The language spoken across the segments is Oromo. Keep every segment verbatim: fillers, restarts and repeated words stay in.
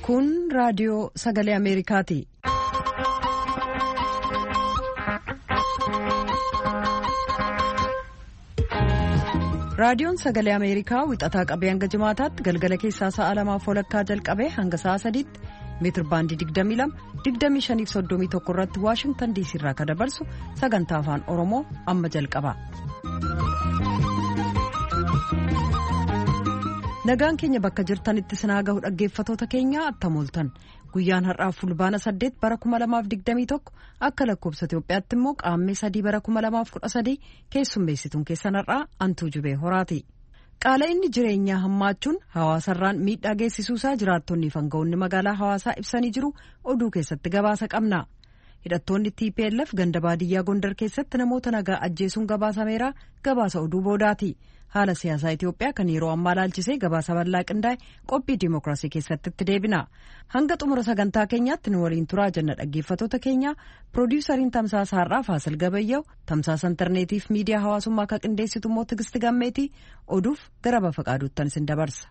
Kun raadiyoo sagalee Ameerikaati. Raadiyoon sagalee Ameerikaa wixataa qabee hanga jimaataatti galgala keessaa sa'a lamaaf walakkaa jalqabee hanga sa'a sadiitti meetir baandii digdamii lama digdamii shanii fi soddomii tokko irratti Waashingtan diisii irraa kan dabarsu sagantaa afaan Oromoo amma jalqaba. Nagaan keenya bakka jirtanitti sinaa gahu dhaggeeffatoota keenya attamooltan guyyaan har'aa fulbaana saddeet bara kuma lamaaf digdamii tokko akka lakkoobsa Itoophiyaatti immoo qaammee sadii bara kuma lamaaf kudha sadii keessummeessituun keessan har'aa Antuu Jubee Horaati. Qaala'inni jireenyaa hammaachuun hawaasarraan miidhaa geessisuusaa jiraattonni fi aangawoonni magaalaa hawaasaa ibsanii jiru oduu keessatti gabaasa qabna. Hidhattoonni T P L F ganda baadiyyaa Gondar keessatti namoota nagaa ajjeesuun gabaasameera gabaasa oduu boodaati. Haala siyaasaa Itoophiyaa kan yeroo ammaa ilaalchisee gabaasa bal'aa qindaa'e qophii dimookiraasii keessatti itti deebina. Hanga xumura sagantaa keenyaatti nu waliin turaa jenna dhaggeeffatoota keenya. Piroodyusariin Tamsaasa Har'aa Faasil Gabayyaw, Tamsaasa Intarneetii fi Miidiyaa Hawaasummaa akka qindeessitu immoo Tigisti Gammeetii oduuf gara bafa qaaduuttan isin dabarsa.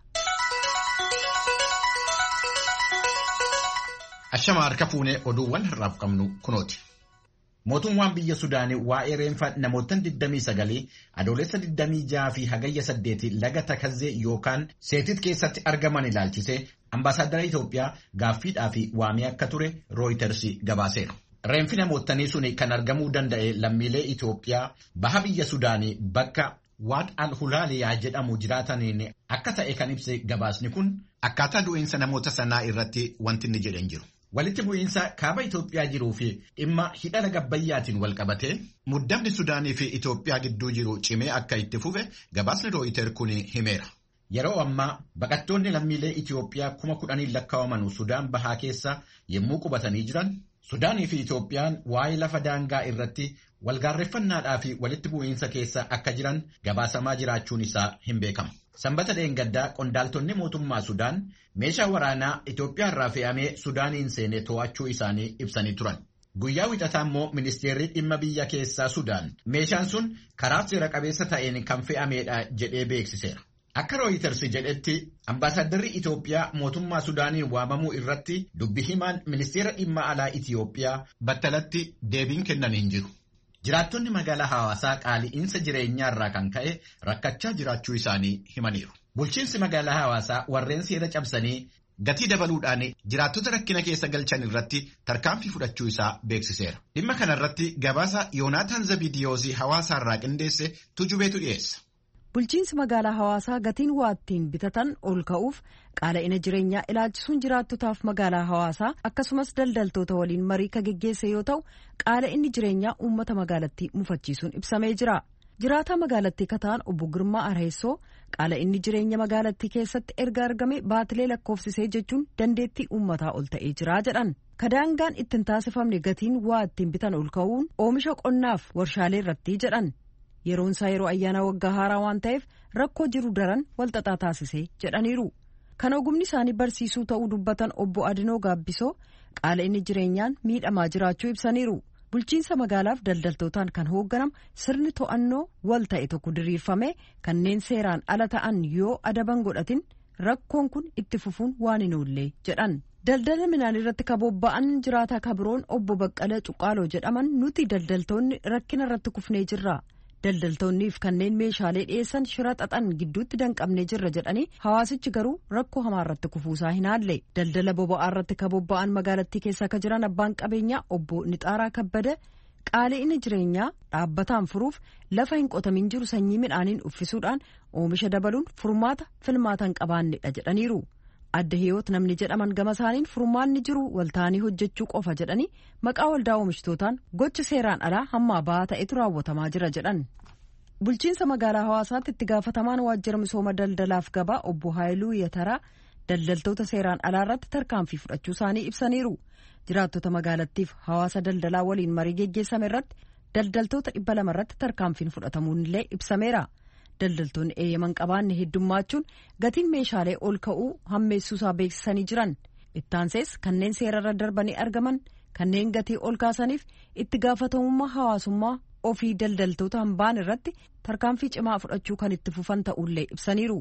Ashama harka fuunee oduuwwan har'aaf qabnu kunooti. Mootummaan biyya Sudaanii waa'ee reenfa namootan digdamii sagalii adoolessa digdamii jaha fi hagayya saddeeti laga Takazzee yookaan Seetit keessatti argaman ilaalchisee ambaasaadara Itoophiyaa gaaffiidhaa fi waamee akka ture Reuters gabaaseera. Reenfi namootanii suni kan argamuu danda'e lammiilee Itoophiyaa baha biyya Sudaanii bakka Waad al-Hulaaliyaa jedhamu jiraataniin akka ta'e kan ibse gabaasni kun akkaataa du'iinsa namoota sanaa irratti wanti inni jedhan jiru. Walitti bu'iinsa kaaba Itoophiyaa jiruu fi dhimma hidha laga Abbayyaatiin wal qabatee muddamni Sudaanii fi Itoophiyaa gidduu jiru cimee akka itti fufe gabaasni Reuters kun himeera. Yeroo ammaa baqattoonni lammiilee Itoophiyaa kuma kudhaniin lakkaa'aman Sudaan bahaa keessa yommuu qubatanii jiran Sudaanii fi Itoophiyaan waa'ee lafa daangaa irratti walgaarreeffannaadhaa fi walitti bu'iinsa keessa akka jiran gabaasamaa jiraachuun isaa hin beekamu. Sanbata dheengaddaa qondaaltonni mootummaa Sudaan meeshaa waraanaa Itoophiyaa irraa fe'amee Sudaaniin seenee to'achuu isaanii ibsanii turan. Guyyaa wixataa immoo ministeerri dhimma biyya keessaa Sudaan meeshaan sun karaa seera qabeessa ta'een kan fe'ameedha jedhee beeksiseera. Akka Reuters jedhetti ambaasaaddarri Itoophiyaa mootummaa Sudaaniin waamamuu irratti dubbi himaan ministeera dhimma alaa Itoophiyaa battalatti deebiin kennanii hin jiru. Jiraattonni magaalaa hawaasaa qaali'iinsa jireenyaa irraa kan ka'e rakkachaa jiraachuu isaanii himaniiru. Bulchiinsi magaalaa hawaasaa warreen seera cabsanii gatii dabaluudhaan jiraattota rakkina keessa galchan irratti tarkaanfii fudhachuu isaa beeksiseera. Dhimma kanarratti gabaasa Yoonaataan Zabidiyoosii hawaasaa irraa qindeesse Tujubeetu dhiyeessa. Bulchiinsi magaalaa hawaasaa gatiin waa ittiin bitatan ol ka'uuf qaala'ina jireenyaa ilaalchisuun jiraattotaaf magaalaa hawaasaa akkasumas daldaltoota waliin marii kan geggeesse yoo ta'u qaala'inni jireenyaa uummata magaalattii mufachiisuun ibsamee jira. Jiraataa magaalattii kataan obbo Girmaa Arheessoo qaala'inni jireenya magaalattii keessatti erga argame baatilee lakkoofsisee jechuun dandeettii uummataa ol ta'ee jira jedhan. Kadaangaan ittiin taasifamne gatiin waa ittiin bitan ol ka'uun oomisha qonnaaf warshaalee irratti jedhan. Yeroon isaa yeroo ayyaana waggaa haaraa waan ta'eef rakkoo jiru daran walxaxaa taasisee jedhaniiru. Kan ogumni isaanii barsiisuu ta'uu dubbatan obbo Adinoo Gaabbisoo qaala'inni jireenyaan miidhamaa jiraachuu ibsaniiru. Bulchiinsa magaalaaf daldaltootaan kan hoogganamu sirni to'annoo wal ta'e tokko diriirfame kanneen seeraan ala ta'an yoo adaban godhatin rakkoon kun itti fufuun waan hin oolle jedhan. Daldala midhaan irratti kabobba'an jiraataa kabiroon obbo Baqqala Cuqqaaloo jedhaman nuti daldaltoonni rakkina irratti kufnee jirra. Daldaltoonniif kanneen meeshaalee dhiyeessan shira xaxan gidduutti danqabnee jirra jedhanii hawaasichi garuu rakkoo hamaa irratti kufuusaa hin haalle. Daldala boba'aa irratti kabobba'an magaalattii keessa akka jiran abbaan qabeenyaa obbo Nixaaraa Kabbada qaala'ina jireenyaa dhaabbataan furuuf lafa hin qotamin jiru sanyii midhaaniin uffisuudhaan oomisha dabaluun furmaata filmaata hin qabaannedha jedhaniiru. Adda hiyoot namni jedhaman gama isaaniin furmaanni jiru waltaanii hojjechuu qofa jedhanii maqaa waldaa oomishitootaan gocha seeraan alaa hammaa ba'aa ta'etu raawwatamaa jira jedhan. Bulchiinsa magaalaa hawaasaatti itti gaafatamaan waajjira misooma daldalaaf gabaa obbo Haayiluu Yataraa daldaltoota seeraan alaa irratti tarkaanfii fudhachuu isaanii ibsaniiru. Jiraattota magaalattiif hawaasa daldalaa waliin marii geggeessame irratti daldaltoota dhibba lama irratti tarkaanfiin fudhatamuun illee ibsameera. Daldaltoonni eeyyaman qabaanne heddummachuun gatiin meeshaalee ol ka'uu hammeessuusaa beeksisanii jiran. Ittaansees kanneen seerarra darbanii argaman kanneen gatii ol kaasaniif itti gaafatamummaa hawaasummaa ofii daldaltoota hambaan irratti tarkaanfii cimaa fudhachuu kan itti fufan ta'ullee ibsaniiru.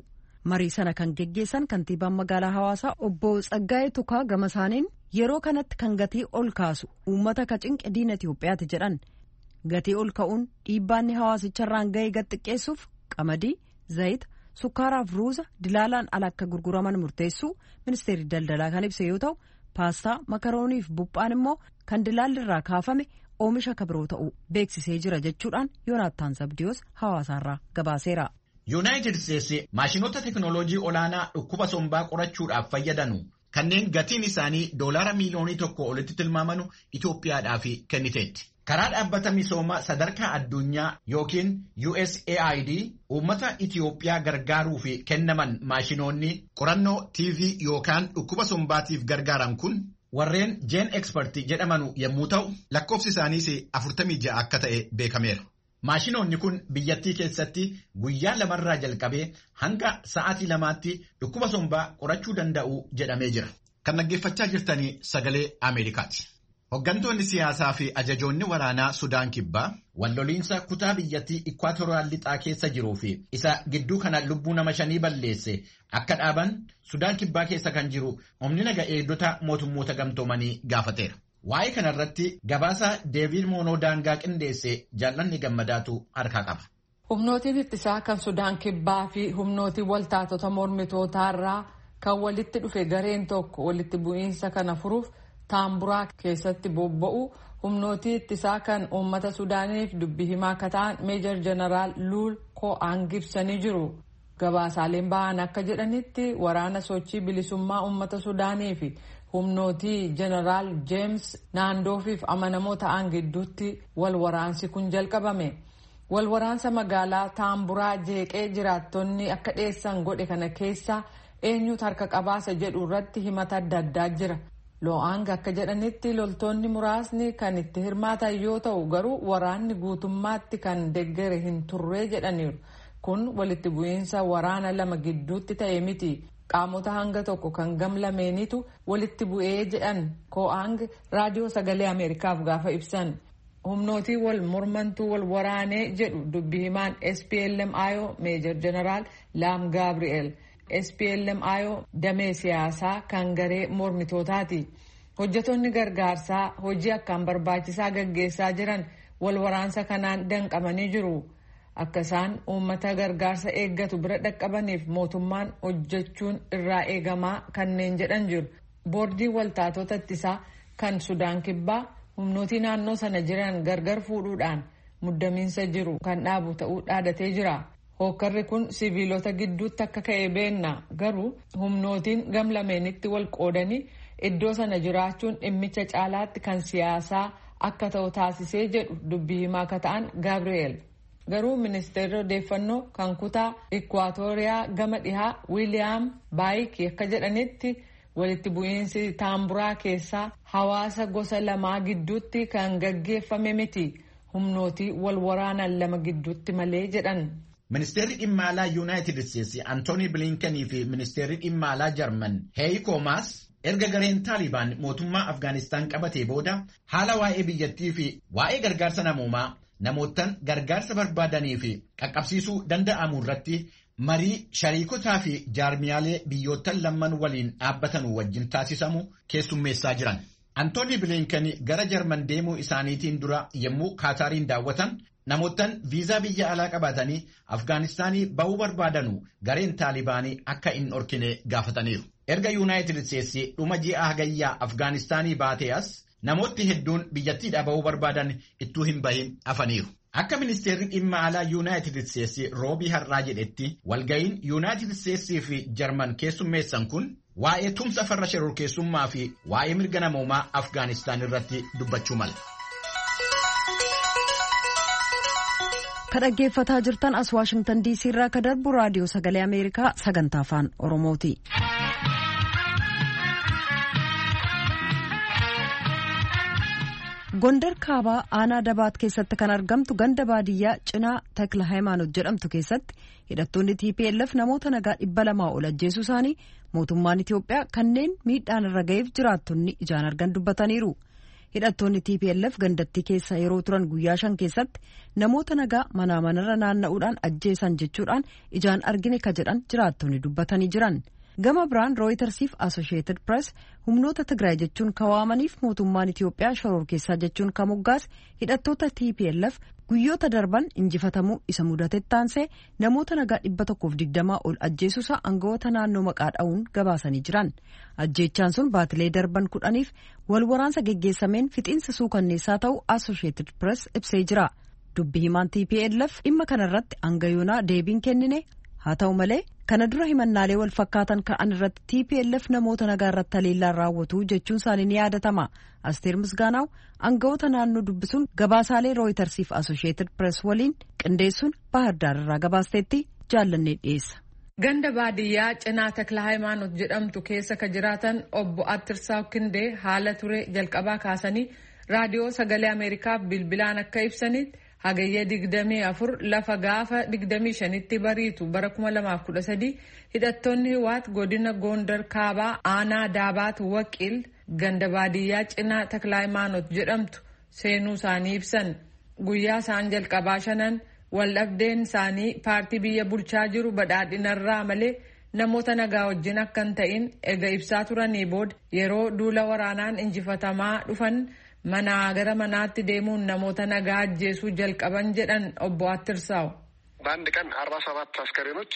Marii sana kan geggeessan kantiibaan magaalaa Hawaasaa obbo Tsaggaayee Tukaa gama isaaniin yeroo kanatti kan gatii ol kaasu uummata ka cinqe diina Itoophiyaati jedhan. Gatii ol ka'uun dhiibbaanni hawaasicharraan ga'ee gad xiqqeessuuf qamadii, zayita, sukkaaraaf ruuza dilaalaan ala akka gurguraman murteessuu ministeerri daldalaa kan ibse yoo ta'u paastaa, makarooniif buphaan immoo kan dilaalirraa kaafame oomisha kabiroo ta'uu beeksisee jira jechuudhaan Yoonaattaan Zabdiyoos Hawaasaarraa gabaaseera. Yuunaayitid Isteetsi maashinoota teknooloojii olaanaa dhukkuba sombaa qorachuudhaaf fayyadanu kanneen gatiin isaanii doolaara miiliyoonii tokko olitti tilmaamanu Itoophiyaadhaaf kenniteetti. Karaa dhaabbata misoomaa sadarkaa addunyaa yookiin U S A I D uummata Itoophiyaa gargaaruuf kennaman maashinoonni qorannoo T V yookaan dhukkuba sombaatiif gargaaran kun warreen Gen Expert jedhamanu yommuu ta'u lakkoofsi isaaniis afurtamii ja'a akka ta'e beekameera. Maashinoonni kun biyyattii keessatti guyyaa lamarraa jalqabee hanga sa'aatii lamaatti dhukkuba sombaa qorachuu danda'u jedhamee jira. Kan dhaggeeffachaa jirtanii sagalee Ameerikaati. Hoggantoonni siyaasaa fi ajajoonni waraanaa Sudaan Kibbaa walloliinsa kutaa biyyattii Ikwaatooriyaal lixaa keessa jiruu fi isa gidduu kana lubbuu nama shanii balleesse akka dhaaban Sudaan Kibbaa keessa kan jiru humni naga eegdota mootummoota gamtoomanii gaafateera. Waa'ee kanarratti gabaasa Deeviid Moonoo daangaa qindeesse jaallanni gammadaatu harkaa qaba. Humnootiin ittisaa kan Sudaan Kibbaa fi humnootiin waltaatota mormitootaarraa kan walitti dhufe gareen tokko walitti bu'iinsa kana furuuf Taamburaa keessatti bobba'u humnootii ittisaa kan uummata Sudaaniif dubbii himaa akka ta'an Meejor Jeneraal Luul Ko'aan ibsanii jiru. Gabaasaaleen ba'an akka jedhanitti waraana sochii bilisummaa uummata Sudaanii fi humnootii Jeneraal James Naandoofiif amanamoo ta'an gidduutti wal waraansi kun jalqabame. Wal waraansa magaalaa Taamburaa jeeqee jiraattonni akka dhiyeessan godhe kana keessa eenyutu harka qabaasa jedhu irratti himata adda addaa jira. Lo'aang akka jedhanitti loltoonni muraasni kan itti hirmaatan yoo ta'u garuu waraanni guutummaatti kan deggere hin turre jedhaniiru. Kun walitti bu'iinsa waraana lama gidduutti ta'e miti. Qaamota hanga tokko kan gamlameenitu walitti bu'ee jedhan Ko'aang raadiyoo sagalee Ameerikaaf gaafa ibsan. Humnootii wal mormantuu wal waraanee jedhu dubbii himaan S P L M I O Meejor Jeneraal Laam Gaabri'eel. S P L M I O damee siyaasaa kan garee mormitootaati. Hojjetoonni gargaarsaa hojii akkaan barbaachisaa gaggeessaa jiran wal waraansa kanaan danqamanii jiru. Akka isaan uummata gargaarsa eeggatu bira dhaqqabaniif mootummaan hojjechuun irraa eegamaa kanneen jedhan jiru. Boordiin waltaatota ittisaa kan Sudaan Kibbaa humnootii naannoo sana jiran gargar fuudhuudhaan muddamiinsa jiru kan dhaabu ta'uu dhaadatee jira. Hokkarri kun siviilota gidduutti akka ka'e beenna garuu humnootiin gamlameenitti wal qoodanii iddoo sana jiraachuun dhimmicha caalaatti kan siyaasaa akka ta'u taasisee jedhu dubbii himaa akka ta'an Gaabri'eel. Garuu ministeerri odeeffannoo kan kutaa Ikwaatooriyaa gama dhihaa Wiiliyaam Baayik akka jedhanitti walitti bu'iinsi Taamburaa keessaa hawaasa gosa lamaa gidduutti kan gaggeeffame miti humnootii wal waraanan lama gidduutti malee jedhan. Ministeerri dhimma alaa Yuunaayitid Isteetsi Antoonii Bilinkanii fi ministeerri dhimma alaa Jarman Heiko Maas erga gareen Taalibaan mootummaa Afgaanistaan qabatee booda haala waa'ee biyyattii fi waa'ee gargaarsa namoomaa namootaan gargaarsa barbaadanii fi qaqqabsiisuu danda'amu irratti marii shariikotaa fi jaarmiyaalee biyyoottan lamman waliin dhaabbatanuu wajjin taasisamu keessummeessaa jiran. Antoonii Bilinkanii gara Jarman deemuu isaaniitiin dura yommuu Kaataariin daawwatan namootaan viizaa biyya alaa qabatanii Afgaanistaanii ba'uu barbaadanu gareen Taalibaanii akka hin dhorkine gaafataniiru. Erga Yuunaayitid Isteetsi dhuma ji'a hagayyaa Afgaanistaanii baatee as namoonni hedduun biyyattiidhaa ba'uu barbaadan ittuu hin bahin hafaniiru. Akka ministeerri dhimma alaa Yuunaayitid Isteetsi roobii har'aa jedhetti walga'iin Yuunaayitid Isteetsii fi Jarman keessummeessan kun waa'ee tumsa farra shororkeessummaa fi waa'ee mirga namoomaa Afgaanistaan irratti dubbachuu mala. Kan dhaggeeffataa jirtan as Waashingtan D C irraa kan darbu raadiyoo sagalee Ameerikaa sagantaa afaan Oromooti. Gondar kaabaa aanaa dabaat keessatti kan argamtu ganda baadiyyaa cinaa Takla Hayimaanoot jedhamtu keessatti hidhattoonni T P L F namoota nagaa dhibba lamaa ol ajjeesuu isaanii mootummaan Itoophiyaa kanneen miidhaan irra ga'eef jiraattonni ijaan argan dubbataniiru. hidhattoonni T P L F gandattii keessa yeroo turan guyyaa shan keessatti namoota nagaa manaa manarra naanna'uudhaan ajjeesan jechuudhaan ijaan argine ka jedhan jiraattonni dubbatanii jiran. Gama biraan Rooyitersiif Associated Press humnoota Tigraay jechuun kawaamaniif mootummaan Itiyoophiyaa shororkeessaa jechuun ka moggaase hidhattoota T P L F guyyoota darban injifatamuu isa mudatetti taansee namoota nagaa dhibba tokkoof digdamaa ol ajjeesuusa aangawoota naannoo maqaa dha'uun gabaasanii jiran. Ajjeechaan sun baatilee darban kudhaniif wal waraansa geggeessameen fixiinsa suukanneessaa ta'uu Associated Press ibsee jira. Dubbi himaan T P L F dhimma kanarratti aangayoonaa deebiin kennine. Haa ta'u malee kana dura himannaalee wal fakkaatan ka'an irratti T P L F namoota nagaa irratti haleellaan raawwatu jechuun isaanii ni yaadatama. Asteer Misgaanaaw aangawoota naannoo dubbisuun gabaasaalee Rooyitersiif Associated Press waliin qindeessuun Bahar Daar irraa gabaasteetti jaallannee dhiyeessa. Ganda baadiyyaa cinaa Takla Hayimaanot jedhamtu keessa ka jiraatan obbo Attirsaa Kindee haala ture jalqabaa kaasanii raadiyoo sagalee Ameerikaaf bilbilaan akka ibsanitti hagayya digdamii afur lafa gaafa digdamii shanitti bariitu bara kuma lamaaf kudha sadii hidhattoonni Hiwaat godina Gondar Kaabaa aanaa Daabaat Waqiil ganda baadiyyaa cinaa Takla Hayimaanot jedhamtu seenuu isaanii ibsan. Guyyaa isaan jalqabaa shanan waldhabdeen isaanii paartii biyya bulchaa jiru badhaadhinarraa malee namoota nagaa wajjin akka hin ta'in ega ibsaa turanii booda yeroo duula waraanaan injifatamaa dhufan manaa gara manaatti deemuun namoota nagaa ajjeesuu jalqaban jedhan obbo Attirsaaw. በአንድ ቀን አርባ ሰባት አስከሬኖች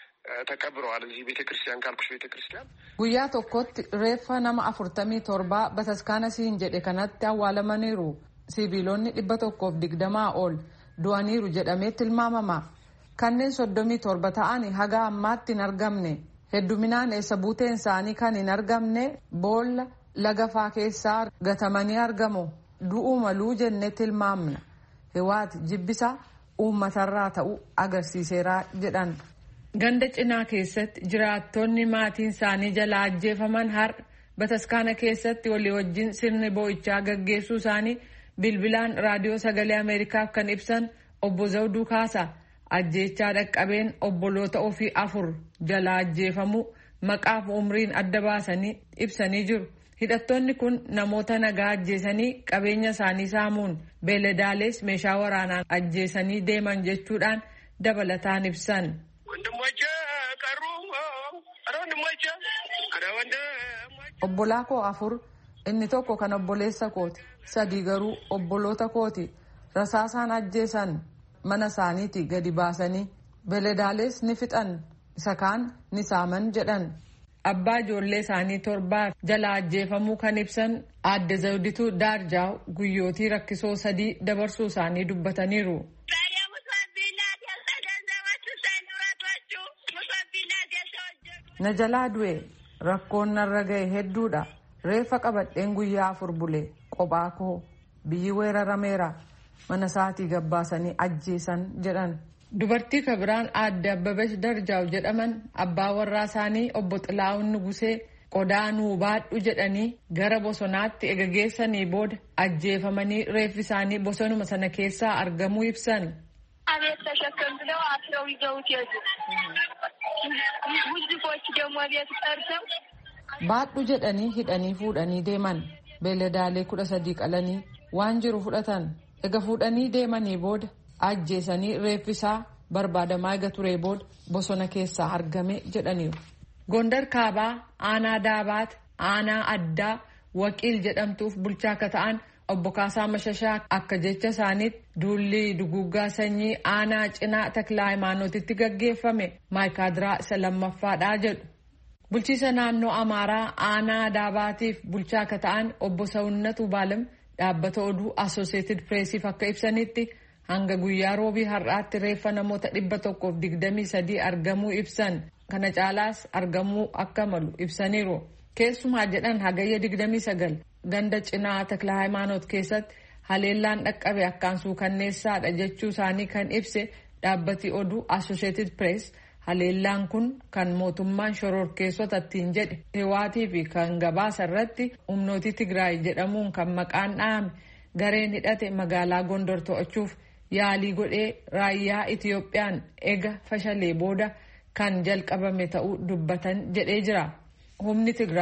ተቀብረዋል እዚህ ቤተክርስቲያን ካልኩሽ ቤተክርስቲያን guyyaa tokkotti reeffa nama afurtamii torbaa bataskaana siin jedhe kanatti awwaalamaniiru. Sibiilonni dhibba tokkoof digdamaa ol du'aniiru jedhamee tilmaamama. Kanneen soddomii torba ta'anii haga ammaatti hin argamne. Hedduminaan eessa buuteen isaanii kan hin argamne boolla lagafaa keessaa gatamanii argamu. Du'uu maluu jennee tilmaamna. Hiwaat jibbisa uummatarraa ta'uu agarsiiseera jedhan. Ganda cinaa keessatti jiraattonni maatiin isaanii jalaa ajjeefaman har'a bataskaana keessatti walii wajjin sirni boo'ichaa gaggeessuu isaanii bilbilaan raadiyoo sagalee Ameerikaaf kan ibsan obbo Zawduu Kaasa ajjeechaa dhaqqabeen obboloota ofii afur jalaa ajjeefamuu maqaaf umriin adda baasanii ibsanii jiru. Hidhattoonni kun namoota nagaa ajjeesanii qabeenya isaanii saamuun beeladaalees meeshaa waraanaan ajjeesanii deeman jechuudhaan dabalataan ibsan. Obbolaa koo afur inni tokko kan obboleessa kooti sadii garuu obboloota kooti rasaasaan ajjeesan mana isaaniiti gadi baasanii beeladaalees ni fixan isa kaan ni saaman jedhan. Abbaa ijoollee isaanii torbaaf jalaa ajjeefamuu kan ibsan aadde Zawdituu Daarjaaw guyyootii rakkisoo sadii dabarsuu isaanii dubbataniiru. Na jalaa du'e rakkoon narra ga'e hedduudha. Reeffa qabadheen guyyaa afur bule qophaa koo biyyi weerarameera mana isaatii gabbaasanii ajjeesan jedhan. Dubartii kabiraan aadde Abbabesh Darjaaw jedhaman abbaa warraa isaanii obbo Xilaa'uun Nugusee qodaa nuu baadhu jedhanii gara bosonaatti ega geessanii booda ajjeefamanii reeffi isaanii bosonuma sana keessaa argamuu ibsan. አቤት ተሸከም ብለው አስረው ይዘውት ሄዱ። ሙዚቆች ደግሞ ቤት ጠርተው baadhu jedhanii hidhanii fuudhanii deeman. Beeladaalee kudha sadii qalanii waan jiru fudhatan ega fuudhanii deemanii booda ajjeesanii reeffisaa barbaadamaa ega turee booda bosona keessaa argame jedhaniiru. Gondar Kaabaa aanaa Daabaat aanaa addaa Waqiil jedhamtuuf bulchaa akka ta'an obbo Kaasaa Mashashaa akka jecha isaaniitti duulli duguggaa sanyii aanaa cinaa Takla Hayimaanotitti gaggeeffame maayikaadiraa isa lammaffaadhaa jedhu. Bulchiisa naannoo Amaaraa aanaa Daabaatiif bulchaa akka ta'an obbo Sawunnatu Baalam dhaabbata oduu Associated Pressiif akka ibsanitti hanga guyyaa roobii har'aatti reeffa namoota dhibba tokkoof digdamii sadii argamuu ibsan. Kana caalaas argamuu akka malu ibsaniiru. Keessumaa jedhan hagayya digdamii sagal ganda cinaa Takla Hayimaanot keessatti haleellaan dhaqqabe akkaan suukanneessaadha jechuu isaanii kan ibse dhaabbati oduu Associated Press. Haleellaan kun kan mootummaan shororkeessota ittiin jedhe Hiwaatii fi kan gabaasa irratti humnooti Tigraay jedhamuun kan maqaan dhahame gareen hidhate magaalaa Gondor to'achuuf yaalii godhee raayyaa Itiyoophiyaan ega fashalee booda kan jalqabame ta'uu dubbatan jedhee jira. Humni Tigraay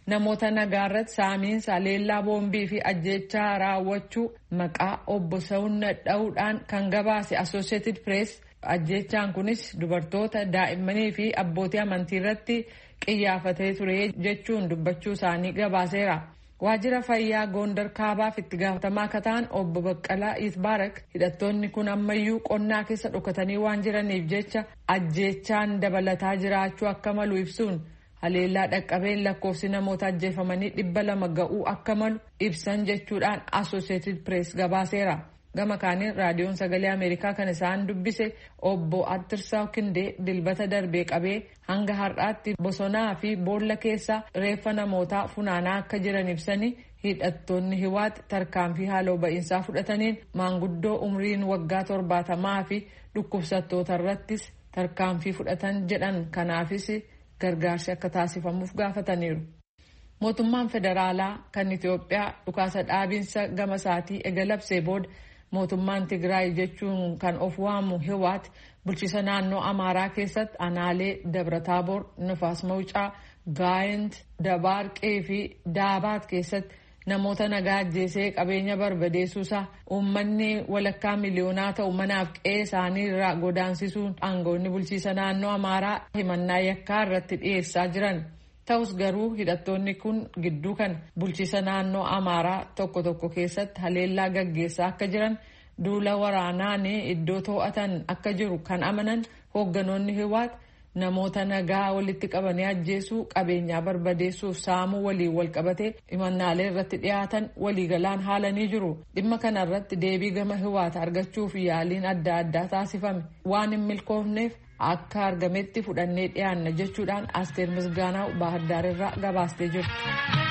namoota nagaarratti saamiinsa leellaa boombii fi ajjeechaa raawwachuu maqaa obbo Sawun dha'uudhaan kan gabaase Associated Press ajjeechaan kunis dubartoota daa'immanii fi abbootii amantii irratti qiyyafatee ture jechuun dubbachuu isaanii gabaaseera. Waajjira fayyaa Gondar Kaabaaf itti gaafatamaa akka ta'an obbo Baqqalaa Itbaarak hidhattoonni kun ammayyuu qonnaa keessa dhokatanii waan jiraniif jecha ajjeechaan dabalataa jiraachuu akka malu ibsuun haleellaa dhaqqabeen lakkoofsi namoota ajjeefamanii dhibba lama ga'uu akka malu ibsan jechuudhaan Associated Press gabaaseera. Gama kaaniin raadiyoon sagalee Ameerikaa kan isaan dubbise obbo Attirsaa Kindee dilbata darbee qabee hanga har'aatti bosonaa fi boolla keessa reeffa namootaa funaanaa akka jiran ibsanii hidhattoonni hiwaat tarkaanfii haaloo ba'iinsaa fudhataniin maanguddoo umriin waggaa torbaatamaa fi dhukkubsattoota irrattis tarkaanfii fudhatan jedhan kanaafis gargaarsi akka taasifamuuf gaafataniiru. Mootummaan federaalaa kan Itoophiyaa dhukaasa dhaabiinsa gama isaatii eegalabsee booda mootummaan Tigraay jechuun kan of waamu hiwaat bulchiisa naannoo Amaaraa keessatti aanaalee Dabra-Taaboor, Nifaas Mawucaa, Gaayent, Dabaarqee fi Daabaat keessatti namoota nagaa ajjeesee qabeenya barbadeessuusaa uummanni walakkaa miliyoonaa ta'u manaaf qe'ee isaanii irraa godaansisuun aangoonni bulchiisa naannoo Amaaraa himannaa yakkaa irratti dhiyeessaa jiran. Ta'us garuu hidhattoonni kun gidduu kan bulchiisa naannoo Amaaraa tokko tokko keessatti haleellaa gaggeessaa akka jiran duula waraanaan iddoo to'atan akka jiru kan amanan hoogganoonni hiwaat namoota nagaa walitti qabanii ajjeesuu qabeenyaa barbadeessuuf saamuu waliin wal qabatee himannaalee irratti dhiyaatan waliigalaan haalanii jiru. Dhimma kana irratti deebii gama hiwaat argachuuf yaaliin adda addaa taasifame waan hin milkoofneef akka argametti fudhannee dhiyaanna jechuudhaan Asteer Misgaanaa Baahirdaar irraa gabaastee jirti.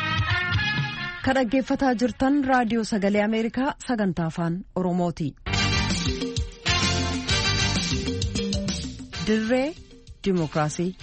Kan dhaggeeffataa jirtan raadiyoo sagalee Ameerikaa sagantaa afaan Oromooti. Dirree Dimookiraasii.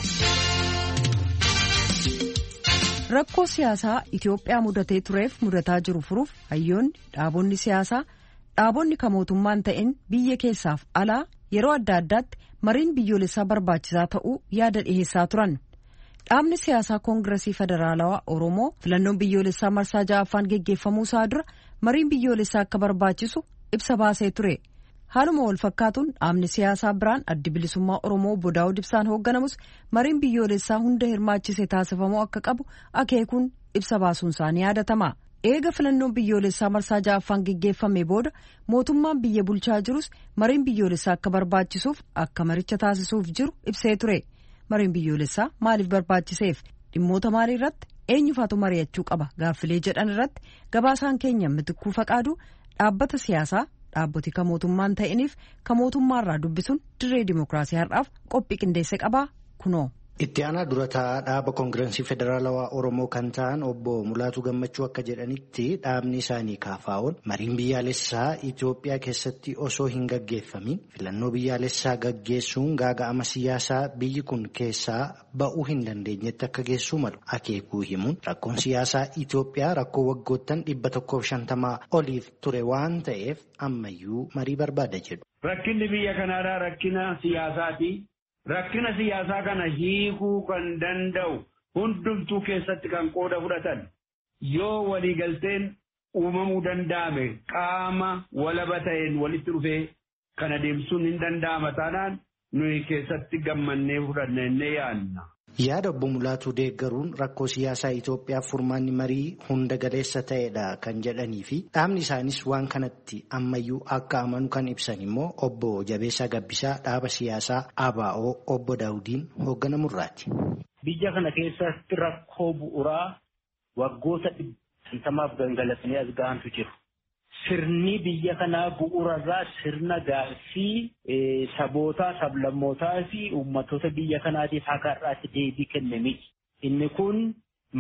Rakkoo siyaasaa Itoophiyaa mudatee tureef mudataa jiru furuuf hayyoonni dhaabonni siyaasaa dhaabonni kan mootummaan ta'in biyya keessaaf alaa yeroo adda addaatti mariin biyyoolessaa barbaachisaa ta'uu yaada dhiheessaa turan. Dhaabni siyaasaa Koongiresii Federaalawaa Oromoo filannoon biyyoolessaa marsaa ja'affaan geggeeffamuu isaa dura mariin biyyoolessaa akka barbaachisu ibsa baasee ture. Haaluma wal fakkaatuun dhaabni siyaasaa biraan addi bilisummaa Oromoo obbo Daawud Ibsaan hoogganamus mariin biyyoolessaa hunda hirmaachise taasifamuu akka qabu akeekuun ibsa baasuun isaanii yaadatama. Eega filannoon biyyoolessaa marsaa ja'affaan geggeeffame booda mootummaan biyya bulchaa jirus mariin biyyoolessaa akka barbaachisuuf akka maricha taasisuuf jiru ibsee ture. Mariin biyyoolessaa maaliif barbaachiseef dhimmoota maalii irratti eenyufaatu mari'achuu qaba gaaffilee jedhan irratti gabaasaan keenya Mitikkuu Faqaaduu dhaabbata siyaasaa dhaabboti kan mootummaan ta'iniif kan mootummaarraa dubbisuun dirree dimookiraasii har'aaf qophii qindeesse qabaa kunoo. Itti aanaa durataa dhaaba Koongiresii Federaalawaa Oromoo kan ta'an obbo Mulaatuu Gammachuu akka jedhanitti dhaabni isaanii kaafaa'oon mariin biyyaalessaa Itoophiyaa keessatti osoo hin gaggeeffamin filannoo biyyaalessaa gaggeessuun gaaga'ama siyaasaa biyyi kun keessaa ba'uu hin dandeenyetti akka geessuu malu akeekuu himuun rakkoon siyaasaa Itoophiyaa rakkoo waggoottan dhibba tokkoof shantamaa oliif ture waan ta'eef ammayyuu marii barbaada jedhu. Rakkinni biyya kanaadhaa rakkina siyaasaati. Rakkina siyaasaa kana hiikuu kan danda'u hundumtuu keessatti kan qooda fudhatan yoo waliigalteen uumamuu danda'ame qaama walaba ta'een walitti dhufee kana deemsuun hin danda'ama taanaan nuyi keessatti gammannee fudhannee yaadna. Yaada obbo Mulaatuu deeggaruun rakkoo siyaasaa Itoophiyaaf furmaanni marii hunda galeessa ta'edha kan jedhanii fi dhaabni isaanis waan kanatti ammayyuu akka amanu kan ibsan immoo obbo Jabeessaa Gabbisaa dhaaba siyaasaa A B O obbo Daawudiin hoogganamurraati. Biyya kana keessatti rakkoo bu'uuraa waggoota dhibba gangalatanii as ga'antu jiru. Sirni biyya kanaa bu'uurarraa sirna gaaffii sabootaa, sablammootaa fi uummattoota biyya kanaatiif akka irraatti deebii kenne miti. Inni kun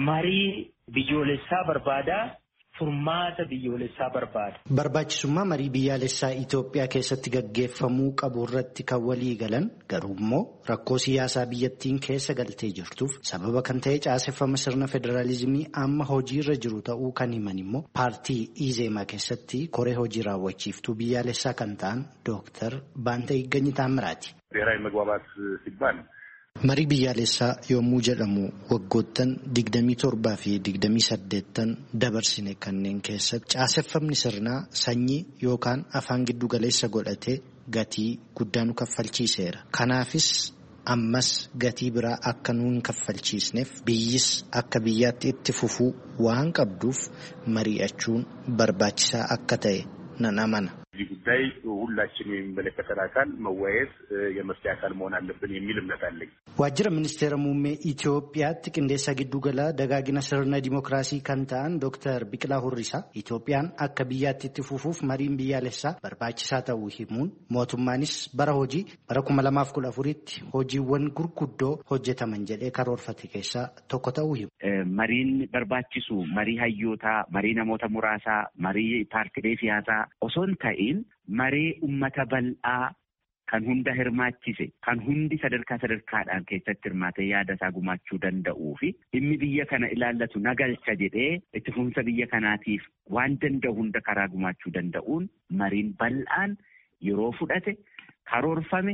marii biyyoolessaa barbaada. Furmaata biyyoolessaa barbaada. Barbaachisummaa marii biyyaalessaa Itoophiyaa keessatti gaggeeffamuu qabu irratti kan walii galan garuu immoo rakkoo siyaasaa biyyattiin keessa galtee jirtuuf sababa kan ta'e caaseffama sirna federaalizimii amma hojiirra jiru ta'uu kan himan immoo paartii Izeemaa keessatti koree hojii raawwachiiftuu biyyaalessaa kan ta'an Dooktar Baantee Higgany Taamiraati. ብሔራዊ መግባባት ሲባል Marii biyyaalessaa yommuu jedhamu waggoottan digdamii torbaa fi digdamii saddeettan dabarsine kanneen keessatti caaseffamni sirnaa sanyii yookaan afaan giddu galeessa godhatee gatii guddaa nu kaffalchiiseera. Kanaafis ammas gatii biraa akka nu hin kaffalchiisneef biyyis akka biyyaatti itti fufuu waan qabduuf mari'achuun barbaachisaa akka ta'e nan amana. እዚህ ጉዳይ ሁላችንም የሚመለከተን አካል መወያየት የመፍትሄ አካል መሆን አለብን የሚል እምነት አለኝ። ዋጅራ ሚኒስቴር ሙሜ ኢትዮጵያatti qindeessa giddu gala dagaagina sirna dimookiraasii kan ta'an Dooktar Biqilaa Hurrisaa Itoophiyaan akka biyyaatti itti fufuuf mariin biyyaalessaa barbaachisaa ta'uu himuun mootummaanis bara hojii bara kuma lamaaf kudha afuritti hojiiwwan gurguddoo hojjetaman jedhee karoorfate keessaa tokko ta'uu himu. Mariin barbaachisu marii hayyootaa, marii namoota muraasaa, marii paartilee siyaasaa osoo hin ta'in maree ummata bal'aa kan hunda hirmaachise, kan hundi sadarkaa sadarkaadhaan keessatti hirmaatee yaada isaa gumaachuu danda'uu fi dhimmi biyya kana ilaallatu nagalcha jedhee itti fufinsa biyya kanaatiif waan danda'u hunda karaa gumaachuu danda'uun mariin bal'aan yeroo fudhate karoorfame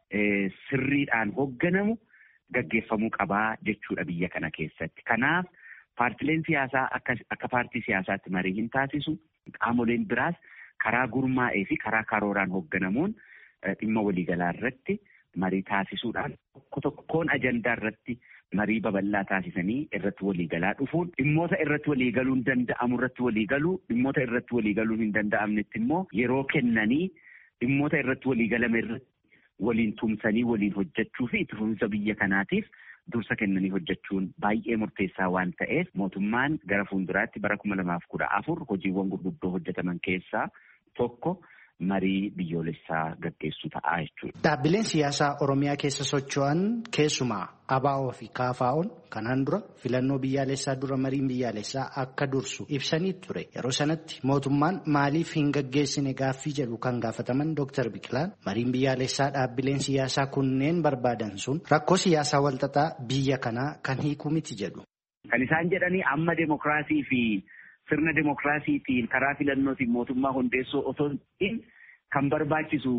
sirriidhaan hoogganamu gaggeeffamuu qabaa jechuudha biyya kana keessatti. Kanaaf paartileen siyaasaa akka akka paartii siyaasaatti marii hin taasisu, qaamoleen biraas karaa gurmaa'ee fi karaa karooraan hoogganamuun dhimma waliigalaa irratti marii taasisuudhaan tokko tokkoon ajandaa irratti marii babal'aa taasisanii irratti waliigalaa dhufuun dhimmoota irratti waliigaluun danda'amu irratti waliigaluu, dhimmoota irratti waliigaluun hin danda'amnetti immoo yeroo kennanii dhimmoota irratti waliigalame irratti waliin tumsanii waliin hojjechuu fi itti fufinsa biyya kanaatiif dursa kennanii hojjechuun baay'ee murteessaa waan ta'eef mootummaan gara fuulduraatti bara kuma lamaaf kudha afur hojiiwwan gurguddoo hojjetaman keessaa tokko marii biyyoolessaa gaggeessuu ta'a jechuudha. Dhaabbileen siyaasaa Oromiyaa keessa socho'an keessumaa A B O fi K F O'n kanaan dura filannoo biyyaalessaa dura mariin biyyaalessaa akka dursu ibsanii ture. Yeroo sanatti mootummaan maaliif hin gaggeessine gaaffii jedhu kan gaafataman Dooktar Biqilaan mariin biyyaalessaa dhaabbileen siyaasaa kunneen barbaadan sun rakkoo siyaasaa walxaxaa biyya kanaa kan hiiku miti jedhu. Kan isaan jedhanii amma deemokiraasii fi sirna deemokiraasiitiin karaa filannootiin mootummaa hundeessuu otoo hin kan barbaachisu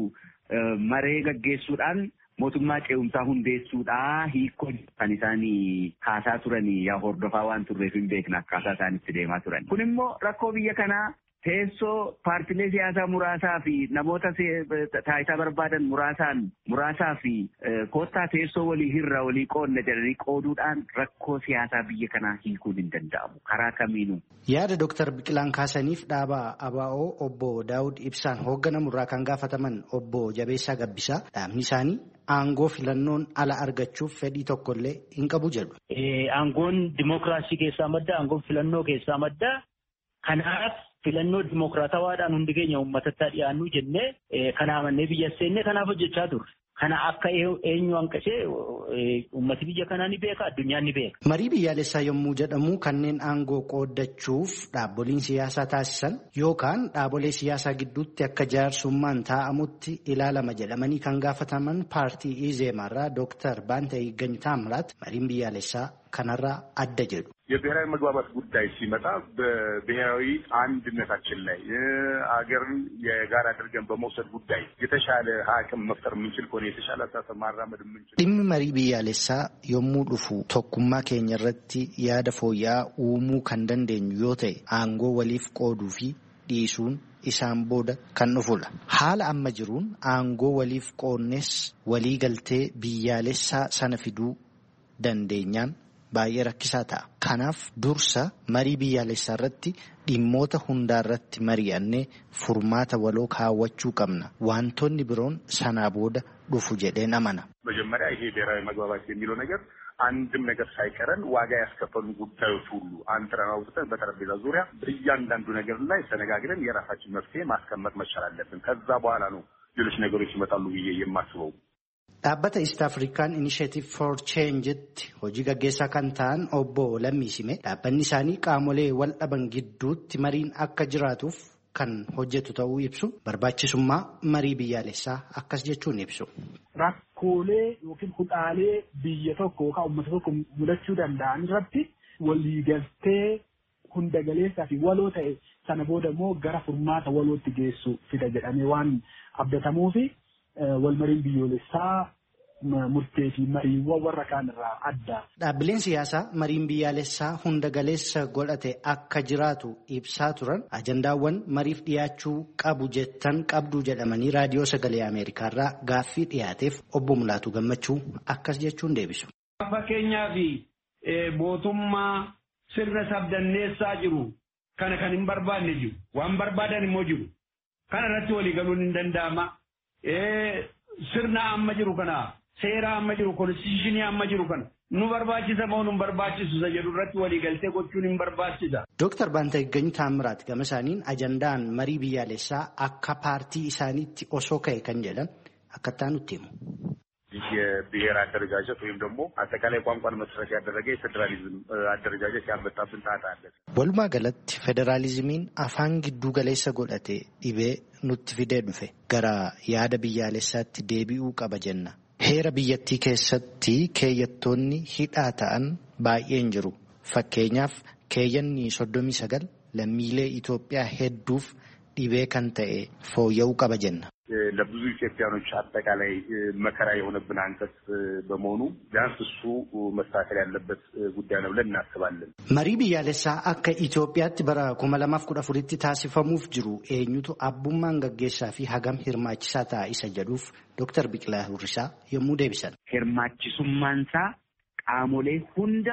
maree gaggeessuudhaan mootummaa ce'umsaa hundeessuudhaa hiikoo kan isaanii kaasaa turanii yaa hordofaa waan turreef hin beekna akkaataa isaan itti deemaa turan. Kun immoo rakkoo biyya kanaa teessoo paartilee siyaasaa muraasaa fi namoota taayitaa barbaadan muraasaan muraasaa fi koottaa teessoo walii hirra walii qoodne jedhanii qooduudhaan rakkoo siyaasaa biyya kanaa hiikuun hin danda'amu karaa kamiinuu. Yaada Dooktar Biqilaan kaasaniif dhaaba A B O obbo Daawud Ibsaan hoogganamurraa kan gaafataman obbo Jabeessaa Gabbisaa dhaabni isaanii aangoo filannoon ala argachuuf fedhii tokkollee hin qabu jedhu. Aangoon dimookiraasii keessaa madda, aangoon filannoo keessaa madda. Kanaaf filannoo dimookiraatawaadhaan hundi keenya uummatatti dhiyaannu jennee kana amannee biyya seennee kanaaf hojjechaa turre. Kana akka eenyu hanqisee uummati biyya kanaa ni beeka, addunyaan ni beeka. Marii biyyaalessaa yommuu jedhamu kanneen aangoo qooddachuuf dhaabboliin siyaasaa taasisan yookaan dhaabolee siyaasaa gidduutti akka jaarsummaan taa'amutti ilaalama jedhamanii kan gaafataman paartii ኢዜማራ ዶክተር ባንተ ይገኝ ታምራት mariin biyyaalessaa kanarraa adda jedhu. የብሔራዊ መግባባት ጉዳይ ሲመጣ በብሔራዊ አንድነታችን ላይ አገርን የጋራ አድርገን በመውሰድ ጉዳይ የተሻለ አቅም መፍጠር የምንችል ከሆነ የተሻለ አስተሳሰብ ማራመድ የምንችል dhimmi marii biyyaalessaa yommuu dhufu tokkummaa keenya irratti yaada fooyya'aa uumuu kan dandeenyu yoo ta'e aangoo waliif qooduu fi dhiisuun isaan booda kan dhufudha. Haala amma jiruun aangoo waliif qoodnes walii galtee biyyaalessaa sana fiduu dandeenyaan baay'ee rakkisaa ta'a. Kanaaf dursa marii biyyaalessaa irratti dhimmoota hundaa irratti mari'annee furmaata waloo kaawwachuu qabna. Wantoonni biroon sanaa booda dhufu jedheen amana. መጀመሪያ ይሄ ብሔራዊ መግባባት የሚለው ነገር አንድም ነገር ሳይቀረን ዋጋ ያስከፈሉ ጉዳዮች ሁሉ አንጥረን አውጥተን በጠረጴዛ ዙሪያ በእያንዳንዱ ነገር ላይ ተነጋግረን የራሳችን መፍትሄ ማስቀመጥ መቻል አለብን። ከዛ በኋላ ነው ሌሎች ነገሮች ይመጣሉ ብዬ የማስበው። Dhaabbata East African Initiative for Change'tti hojii gaggeessaa kan ta'an obbo Lammiisime dhaabbanni isaanii qaamolee wal dhaban gidduutti mariin akka jiraatuuf kan hojjetu ta'uu ibsu barbaachisummaa marii biyyaalessaa akkas jechuun ibsu. Rakkoolee yookiin hudhaalee biyya tokko yookaan uummata tokko mudachuu danda'an irratti waliigaltee hunda galeessaa fi waloo ta'e sana booda immoo gara furmaata walootti geessu fida jedhamee waan abdatamuufi walmariin biyyoolessaa murtee fi mariiwwan warra kaan irraa adda. Dhaabbileen siyaasaa mariin biyyaalessaa hunda galeessa godhate akka jiraatu ibsaa turan ajandaawwan mariif dhiyaachuu qabu jettan qabdu jedhamanii raadiyoo sagalee Ameerikaarraa gaaffii dhiyaateef obbo Mulaatuu Gammachuu akkas jechuun deebisu. Fakkeenyaaf mootummaa sirna sabdanneessaa jiru kana kan hin barbaanne jiru waan barbaadan immoo jiru kana irratti walii galuun hin danda'ama. Sirna amma jiru kana seera amma jiru konstitushinii amma jiru kana nu barbaachisa moo nu barbaachisu isa jedhu irratti walii galtee gochuun hin barbaachisa. Dooktar Baantaayigany Taamiraat gama isaaniin ajandaan marii biyyaalessaa akka paartii isaaniitti osoo ka'e kan jedhan akkattaa nutti himu. የብሔር አደረጃጀት ወይም ደግሞ አጠቃላይ ቋንቋን መሰረት ያደረገ የፌዴራሊዝም አደረጃጀት ያመጣብን ጣጣ አለ። ወልማ ገለት ፌዴራሊዝሚን አፋን ግዱ ገሌሰ ጎዳቴ ዲቤ ኑት ፊዴ ዱፌ ገራ ያደ ብያለሳት ዴቢኡ ቀበጀና ሄረ ብየቲ ከሰቲ ከየቶኒ ሂዳታን ባየን ጅሩ ፈኬኛፍ ከየኒ ሶዶሚ ሰገል ለሚሌ ኢትዮጵያ ሄዱፍ ዲቤ ከንተኤ ፎየው ቀበጀና ለብዙ ኢትዮጵያኖች አጠቃላይ መከራ የሆነብን አንቀጽ በመሆኑ ቢያንስ እሱ መስተካከል ያለበት ጉዳይ ነው ብለን እናስባለን። መሪ ብያለሳ አከ ኢትዮጵያት በራ ኩመለማፍ ኩዳ ፉሪቲ ታሲፈሙፍ ጅሩ ኤኙቱ አቡማን ገጌሳፊ ሀገም ሂርማቺሳታ ኢሰጀዱፍ ዶክተር ቢቅላ ሁሪሳ የሙ ዴቢሰን ሂርማቺሱማንሳ ቃሞሌ ሁንደ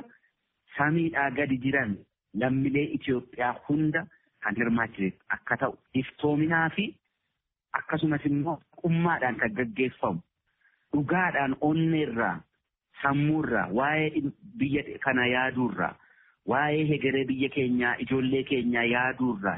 ሳሚዳ ገዲ ጅራን ለሚሌ ኢትዮጵያ ሁንደ kan hirmaachise akka ta'u iftoominaa fi akkasumas immoo qummaadhaan kan gaggeeffamu dhugaadhaan onneerraa sammuurraa waa'ee biyya kana yaaduurraa waa'ee hegeree biyya keenyaa ijoollee keenyaa yaaduurraa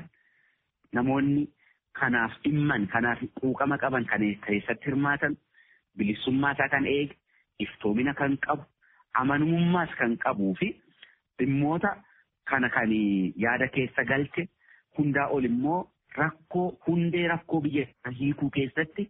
namoonni kanaaf dhimman kanaaf quuqama qaban kan keessatti hirmaatan bilisummaa isaa kan eege iftoomina kan qabu amanamummaas kan qabuu fi dhimmoota kana kan yaada keessa galte hundaa ol immoo rakkoo hundee rakkoo biyya hiikuu keessatti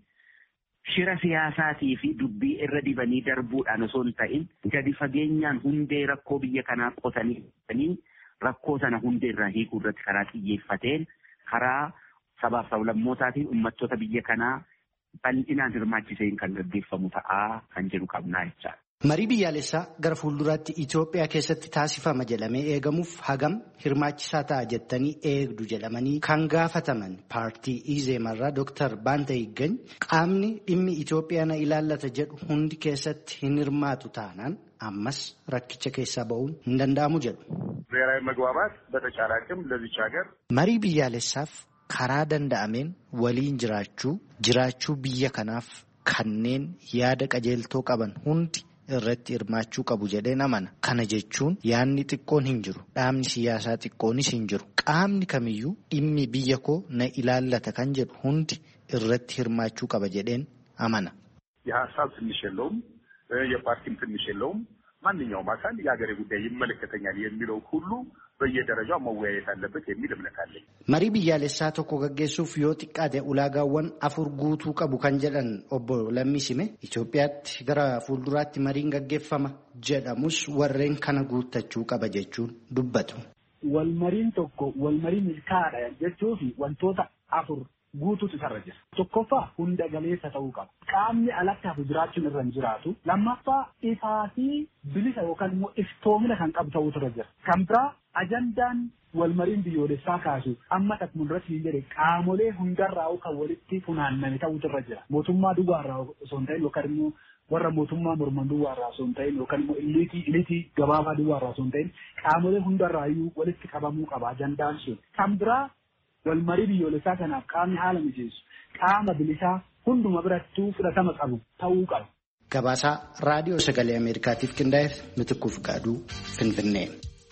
shira siyaasaatii fi dubbii irra dibanii darbuudhaan osoo hin ta'in gadi fageenyaan hundee rakkoo biyya kanaa qotanii rakkoo sana hundee irraa hiikuu irratti karaa xiyyeeffateen karaa sabaaf sablammootaa fi uummattoota biyya kanaa bal'inaan hirmaachiseen kan gaggeeffamu ta'aa kan jedhu qabnaa jechaadha. Marii biyyaalessaa gara fuulduraatti Itoophiyaa keessatti taasifama jedhamee eegamuuf hagam hirmaachisaa ta'a jettanii eegdu jedhamanii kan gaafataman paartii Izeemarraa Dooktar Baantaayigany qaamni dhimmi Itoophiyaa na ilaallata jedhu hundi keessatti hin hirmaatu taanaan ammas rakkicha keessaa ba'uun hin danda'amu jedhu. ብሔራዊ መግባባት በተቻለ አቅም ለዚች ሀገር marii biyyaalessaaf karaa danda'ameen waliin jiraachuu jiraachuu biyya kanaaf kanneen yaada qajeeltoo qaban hundi irratti hirmaachuu qabu jedheen amana. Kana jechuun yaadni xiqqoon hin jiru. Dhaabni siyaasaa xiqqoonis hin jiru. Qaamni kamiyyuu dhimmi biyya koo na ilaallata kan jedhu hundi irratti hirmaachuu qaba jedheen amana. የሀሳብ ትንሽ የለውም የፓርቲም ትንሽ የለውም ማንኛውም አካል የሀገሬ ጉዳይ ይመለከተኛል የሚለው ሁሉ በየደረጃው መወያየት አለበት የሚል እምነት አለኝ። መሪ biyyaalessaa tokko gaggeessuuf yoo xiqqaate ulaagaawwan afur guutuu qabu kan jedhan obbo Lammisime Itoophiyaatti gara fuulduraatti mariin gaggeeffama jedhamus warreen kana guuttachuu qaba jechuun dubbatu. Wal mariin tokko wal mariin milkaa'aadha jechuuf wantoota afur guutuutu isarra jira. Tokkoffaa hunda galeessa ta'uu qaba. Qaamni alatti hafu jiraachuun irra hin jiraatu. Lammaffaa ifaa fi bilisa yookaan immoo iftoomina kan qabu ta'uutu irra jira. Kan biraa ajandaan wal mariin biyyoolessaa kaasu amma takkuun irratti hin jedhe qaamolee hundarraa kan walitti funaanname ta'uutu irra jira. Mootummaa duwwaarraa osoo hin ta'in yookaan immoo warra mootummaa morman duwwaarraa osoo hin ta'in yookaan immoo iliitii iliitii gabaabaa duwwaarraa osoo hin ta'in qaamolee hundarraayyuu walitti qabamuu qaba ajandaan sun. Kan biraa wal marii biyyoolessaa kanaaf qaamni haala mijeessu qaama bilisaa hunduma birattuu fudhatama qabu ta'uu qaba. Gabaasaa raadiyoo sagalee Ameerikaatiif qindaa'eef Mitikkuu Fiqaaduu Finfinnee.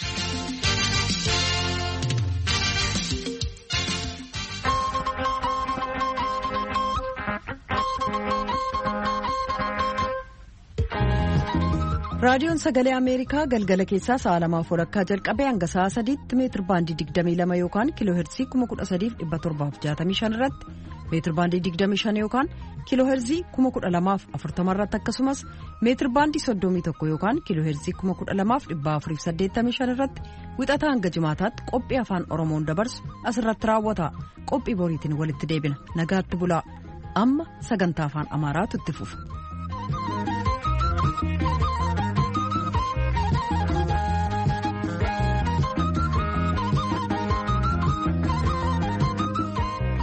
raadiyoon sagalee ameerikaa galgala keessaa sa'a lamaaf walakkaa jalqabee hanga sa'a sadiitti meetir baandii digdamii lama yookaan kiiloo heerzii kuma kudha sadiif dhibba torbaaf jaatamii shan irratti meetir baandii digdamii shan yookaan kiiloo heerzii kuma kudha lamaaf afurtama irratti akkasumas meetir baandii soddomii tokko yookaan kiiloo heerzii kuma kudha lamaaf dhibba afuriif saddeettamii shan irratti wixataa hanga jimaataatti qophii afaan oromoon dabarsu asirratti raawwata qophii boriitiin walitti deebina nagaatti bulaa amma sagantaa afaan amaaraatu itti fufa. Thank you.